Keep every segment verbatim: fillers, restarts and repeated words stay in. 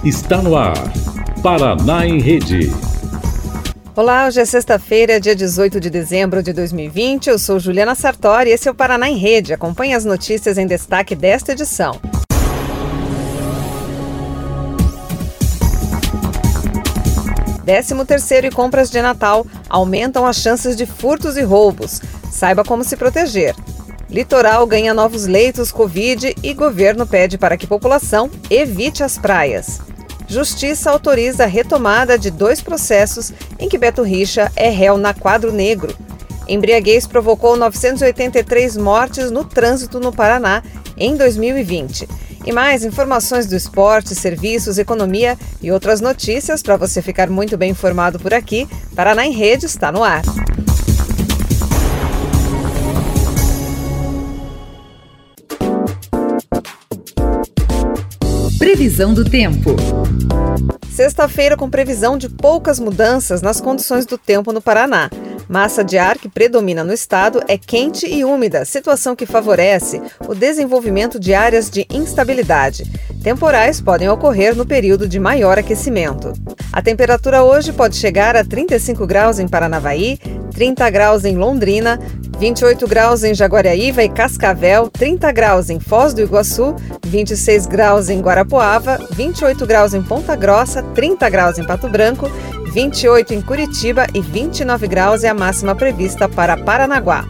Está no ar, Paraná em Rede. Olá, hoje é sexta-feira, dia dezoito de dezembro de dois mil e vinte. Eu sou Juliana Sartori e esse é o Paraná em Rede. Acompanhe as notícias em destaque desta edição. décimo terceiro e compras de Natal aumentam as chances de furtos e roubos. Saiba como se proteger. Litoral ganha novos leitos Covid e governo pede para que população evite as praias. Justiça autoriza a retomada de dois processos em que Beto Richa é réu na Quadro Negro. Embriaguez provocou novecentas e oitenta e três mortes no trânsito no Paraná em dois mil e vinte. E mais informações do esporte, serviços, economia e outras notícias para você ficar muito bem informado por aqui. Paraná em Rede está no ar. Previsão do tempo. Sexta-feira com previsão de poucas mudanças nas condições do tempo no Paraná. Massa de ar que predomina no estado é quente e úmida, situação que favorece o desenvolvimento de áreas de instabilidade. Temporais podem ocorrer no período de maior aquecimento. A temperatura hoje pode chegar a trinta e cinco graus em Paranavaí, trinta graus em Londrina, vinte e oito graus em Jaguariaíva e Cascavel, trinta graus em Foz do Iguaçu, vinte e seis graus em Guarapuava, vinte e oito graus em Ponta Grossa, trinta graus em Pato Branco, vinte e oito em Curitiba e vinte e nove graus é a máxima prevista para Paranaguá.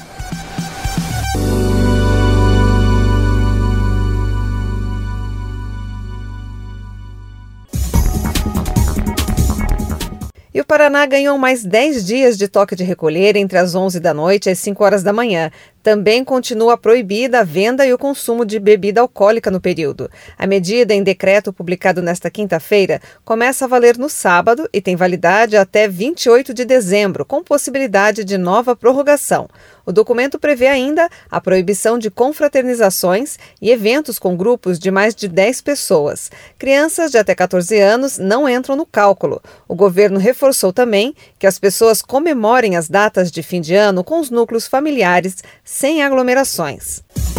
E o Paraná ganhou mais dez dias de toque de recolher entre as onze da noite e as cinco horas da manhã. Também continua proibida a venda e o consumo de bebida alcoólica no período. A medida, em decreto publicado nesta quinta-feira, começa a valer no sábado e tem validade até vinte e oito de dezembro, com possibilidade de nova prorrogação. O documento prevê ainda a proibição de confraternizações e eventos com grupos de mais de dez pessoas. Crianças de até catorze anos não entram no cálculo. O governo reforçou também que as pessoas comemorem as datas de fim de ano com os núcleos familiares, sem aglomerações.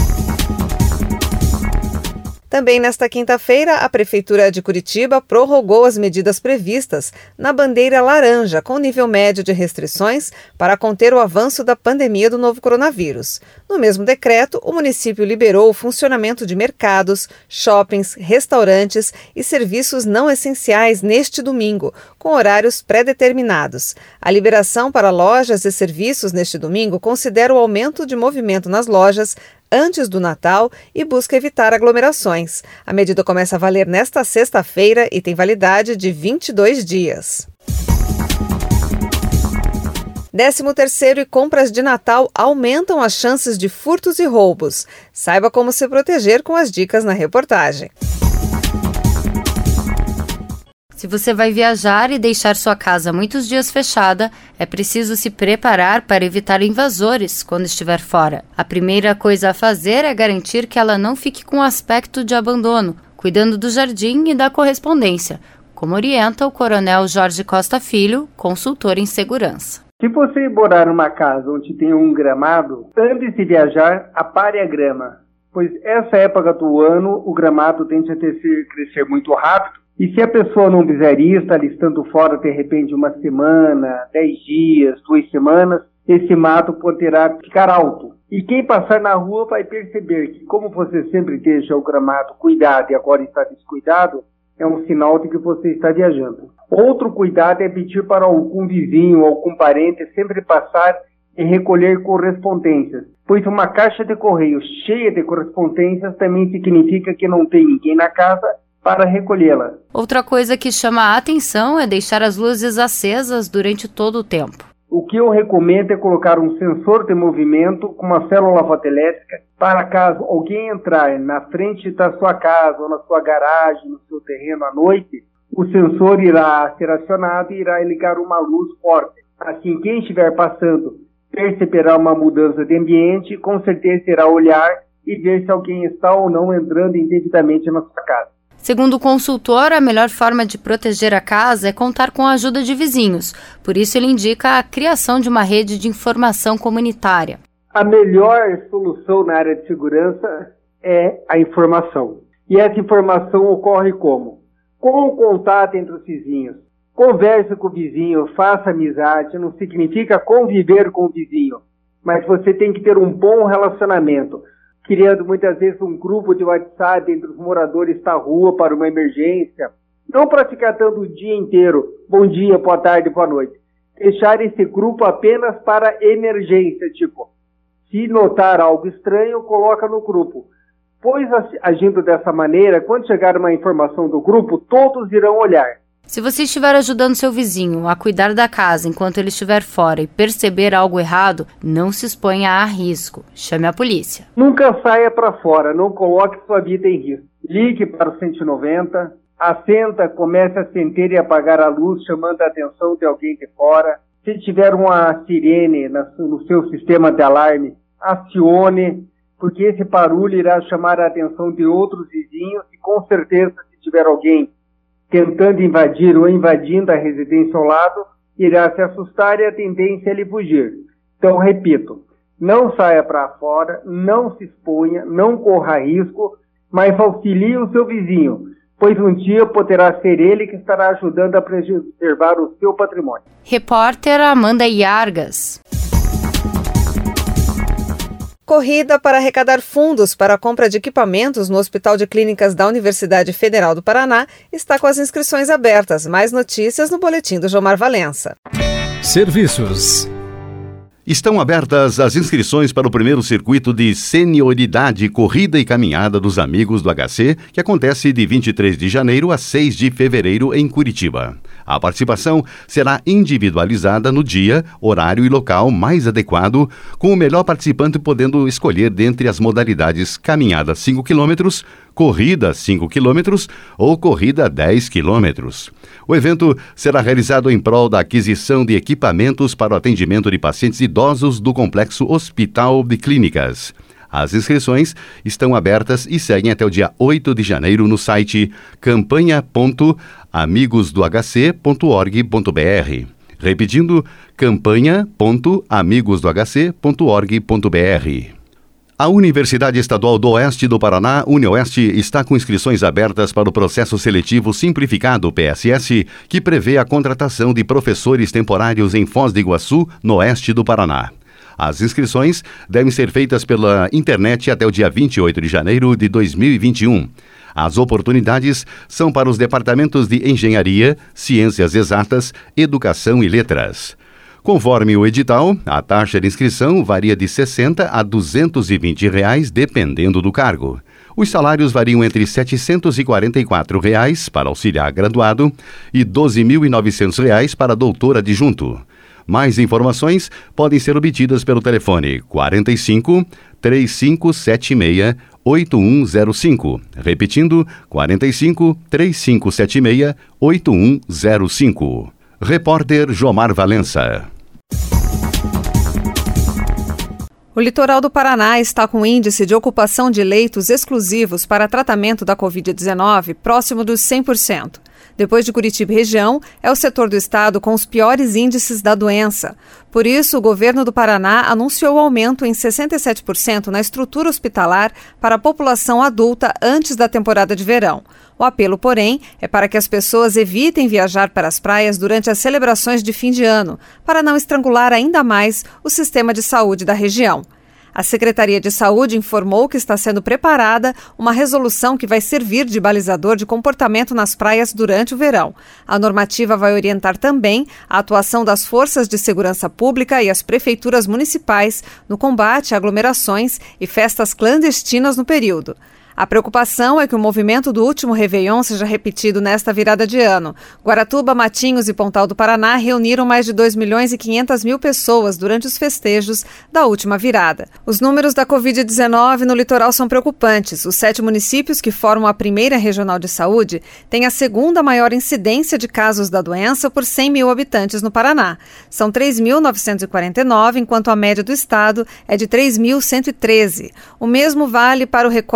Também nesta quinta-feira, a Prefeitura de Curitiba prorrogou as medidas previstas na bandeira laranja, com nível médio de restrições para conter o avanço da pandemia do novo coronavírus. No mesmo decreto, o município liberou o funcionamento de mercados, shoppings, restaurantes e serviços não essenciais neste domingo, com horários pré-determinados. A liberação para lojas e serviços neste domingo considera o aumento de movimento nas lojas antes do Natal e busca evitar aglomerações. A medida começa a valer nesta sexta-feira e tem validade de vinte e dois dias. décimo terceiro e compras de Natal aumentam as chances de furtos e roubos. Saiba como se proteger com as dicas na reportagem. Se você vai viajar e deixar sua casa muitos dias fechada, é preciso se preparar para evitar invasores quando estiver fora. A primeira coisa a fazer é garantir que ela não fique com aspecto de abandono, cuidando do jardim e da correspondência, como orienta o Coronel Jorge Costa Filho, consultor em segurança. Se você morar numa casa onde tem um gramado, antes de viajar, apare a grama, pois essa época do ano o gramado tende a crescer muito rápido. E se a pessoa não fizer isso, está estando fora de repente uma semana, dez dias, duas semanas, esse mato poderá ficar alto. E quem passar na rua vai perceber que, como você sempre deixa o gramado cuidado e agora está descuidado, é um sinal de que você está viajando. Outro cuidado é pedir para algum vizinho ou algum parente sempre passar e recolher correspondências, pois uma caixa de correio cheia de correspondências também significa que não tem ninguém na casa para recolhê-la. Outra coisa que chama a atenção é deixar as luzes acesas durante todo o tempo. O que eu recomendo é colocar um sensor de movimento com uma célula fotoelétrica para caso alguém entrar na frente da sua casa ou na sua garagem, no seu terreno à noite, o sensor irá ser acionado e irá ligar uma luz forte. Assim, quem estiver passando perceberá uma mudança de ambiente e com certeza irá olhar e ver se alguém está ou não entrando indevidamente na sua casa. Segundo o consultor, a melhor forma de proteger a casa é contar com a ajuda de vizinhos. Por isso, ele indica a criação de uma rede de informação comunitária. A melhor solução na área de segurança é a informação. E essa informação ocorre como? com o contato entre os vizinhos. Converse com o vizinho, faça amizade, não significa conviver com o vizinho, mas você tem que ter um bom relacionamento, criando muitas vezes um grupo de WhatsApp entre os moradores da rua para uma emergência. Não para ficar dando o dia inteiro, bom dia, boa tarde, boa noite. Deixar esse grupo apenas para emergência, tipo, se notar algo estranho, coloca no grupo. Pois agindo dessa maneira, quando chegar uma informação do grupo, todos irão olhar. Se você estiver ajudando seu vizinho a cuidar da casa enquanto ele estiver fora e perceber algo errado, não se exponha a risco. Chame a polícia. Nunca saia para fora, não coloque sua vida em risco. Ligue para o cento e noventa, assenta, comece a acender e apagar a luz, chamando a atenção de alguém de fora. Se tiver uma sirene no seu sistema de alarme, acione, porque esse barulho irá chamar a atenção de outros vizinhos e com certeza, se tiver alguém tentando invadir ou invadindo a residência ao lado, irá se assustar e a tendência é ele fugir. Então, repito, não saia para fora, não se exponha, não corra risco, mas auxilie o seu vizinho, pois um dia poderá ser ele que estará ajudando a preservar o seu patrimônio. Repórter Amanda Iargas. Corrida para arrecadar fundos para a compra de equipamentos no Hospital de Clínicas da Universidade Federal do Paraná está com as inscrições abertas. Mais notícias no boletim do Jomar Valença. Serviços. Estão abertas as inscrições para o primeiro circuito de senioridade, corrida e caminhada dos Amigos do H C, que acontece de vinte e três de janeiro a seis de fevereiro em Curitiba. A participação será individualizada no dia, horário e local mais adequado, com o melhor participante podendo escolher dentre as modalidades caminhada cinco quilômetros, corrida cinco quilômetros ou corrida dez quilômetros. O evento será realizado em prol da aquisição de equipamentos para o atendimento de pacientes idosos do Complexo Hospital de Clínicas. As inscrições estão abertas e seguem até o dia oito de janeiro no site campanha ponto amigos do h c ponto org ponto b r. Repetindo, campanha ponto amigos do h c ponto org ponto b r. A Universidade Estadual do Oeste do Paraná, UniOeste, está com inscrições abertas para o Processo Seletivo Simplificado, P S S, que prevê a contratação de professores temporários em Foz do Iguaçu, no oeste do Paraná. As inscrições devem ser feitas pela internet até o dia vinte e oito de janeiro de dois mil e vinte e um. As oportunidades são para os departamentos de Engenharia, Ciências Exatas, Educação e Letras. Conforme o edital, a taxa de inscrição varia de sessenta a duzentos e vinte reais, dependendo do cargo. Os salários variam entre setecentos e quarenta e quatro reais para auxiliar graduado e doze mil e novecentos reais para doutor adjunto. Mais informações podem ser obtidas pelo telefone quarenta e cinco, três cinco sete seis, oito um zero cinco. Repetindo, quarenta e cinco, três cinco sete seis, oito um zero cinco. Repórter Jomar Valença. O litoral do Paraná está com índice de ocupação de leitos exclusivos para tratamento da covid dezenove próximo dos cem por cento. Depois de Curitiba e região, é o setor do estado com os piores índices da doença. Por isso, o governo do Paraná anunciou aumento em sessenta e sete por cento na estrutura hospitalar para a população adulta antes da temporada de verão. O apelo, porém, é para que as pessoas evitem viajar para as praias durante as celebrações de fim de ano, para não estrangular ainda mais o sistema de saúde da região. A Secretaria de Saúde informou que está sendo preparada uma resolução que vai servir de balizador de comportamento nas praias durante o verão. A normativa vai orientar também a atuação das forças de segurança pública e as prefeituras municipais no combate a aglomerações e festas clandestinas no período. A preocupação é que o movimento do último Réveillon seja repetido nesta virada de ano. Guaratuba, Matinhos e Pontal do Paraná reuniram mais de dois milhões e quinhentas mil pessoas durante os festejos da última virada. Os números da covid dezenove no litoral são preocupantes. Os sete municípios que formam a primeira regional de saúde têm a segunda maior incidência de casos da doença por cem mil habitantes no Paraná. São três mil novecentos e quarenta e nove, enquanto a média do estado é de três mil cento e treze. O mesmo vale para o recorte de mortes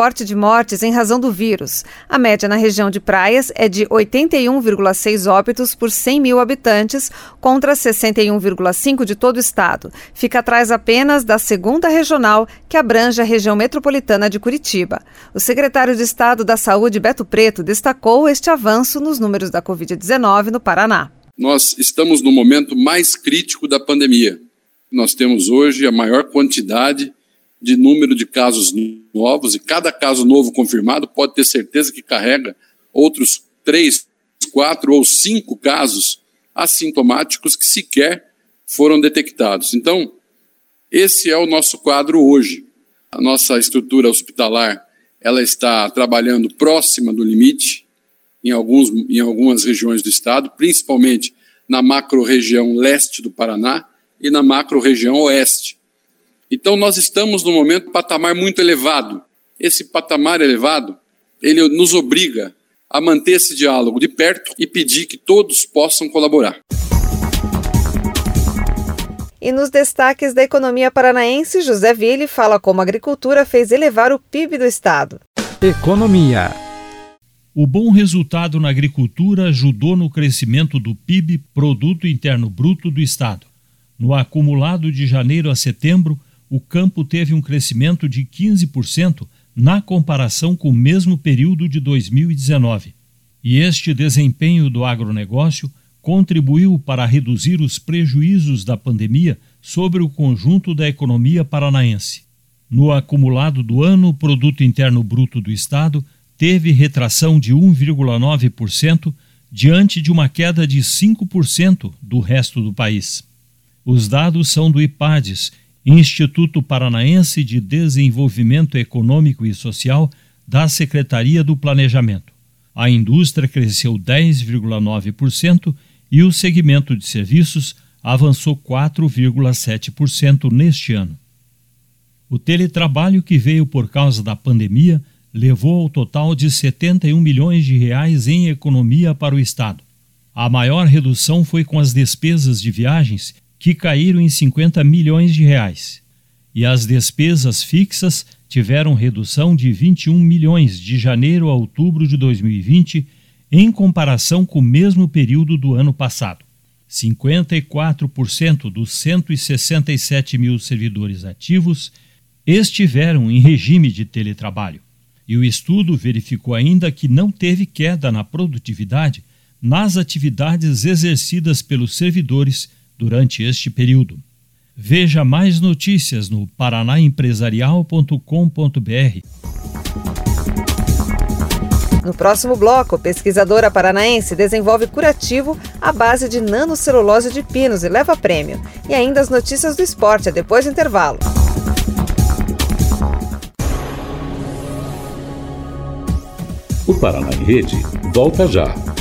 mortes em razão do vírus. A média na região de praias é de oitenta e um vírgula seis óbitos por cem mil habitantes, contra sessenta e um vírgula cinco de todo o estado. Fica atrás apenas da segunda regional, que abrange a região metropolitana de Curitiba. O secretário de Estado da Saúde, Beto Preto, destacou este avanço nos números da covid dezenove no Paraná. Nós estamos no momento mais crítico da pandemia. Nós temos hoje a maior quantidade de número de casos novos, e cada caso novo confirmado pode ter certeza que carrega outros três, quatro ou cinco casos assintomáticos que sequer foram detectados. Então, esse é o nosso quadro hoje. A nossa estrutura hospitalar, ela está trabalhando próxima do limite em, alguns, em algumas regiões do estado, principalmente na macro-região leste do Paraná e na macro-região oeste. Então, nós estamos num momento patamar muito elevado. Esse patamar elevado, ele nos obriga a manter esse diálogo de perto e pedir que todos possam colaborar. E nos destaques da economia paranaense, José Ville fala como a agricultura fez elevar o P I B do estado. Economia. O bom resultado na agricultura ajudou no crescimento do P I B, Produto Interno Bruto do estado. No acumulado de janeiro a setembro, o campo teve um crescimento de quinze por cento na comparação com o mesmo período de dois mil e dezenove. E este desempenho do agronegócio contribuiu para reduzir os prejuízos da pandemia sobre o conjunto da economia paranaense. No acumulado do ano, o Produto Interno Bruto do estado teve retração de um vírgula nove por cento diante de uma queda de cinco por cento do resto do país. Os dados são do IPADES, Instituto Paranaense de Desenvolvimento Econômico e Social, da Secretaria do Planejamento. A indústria cresceu dez vírgula nove por cento e o segmento de serviços avançou quatro vírgula sete por cento neste ano. O teletrabalho, que veio por causa da pandemia, levou ao total de setenta e um milhões de reais em economia para o estado. A maior redução foi com as despesas de viagens, que caíram em cinquenta milhões de reais. E as despesas fixas tiveram redução de vinte e um milhões de janeiro a outubro de dois mil e vinte, em comparação com o mesmo período do ano passado. cinquenta e quatro por cento dos cento e sessenta e sete mil servidores ativos estiveram em regime de teletrabalho. E o estudo verificou ainda que não teve queda na produtividade nas atividades exercidas pelos servidores durante este período. Veja mais notícias no paranaempresarial ponto com ponto br. No próximo bloco, pesquisadora paranaense desenvolve curativo à base de nanocelulose de pinos e leva prêmio. E ainda as notícias do esporte, depois do intervalo. O Paraná em Rede volta já.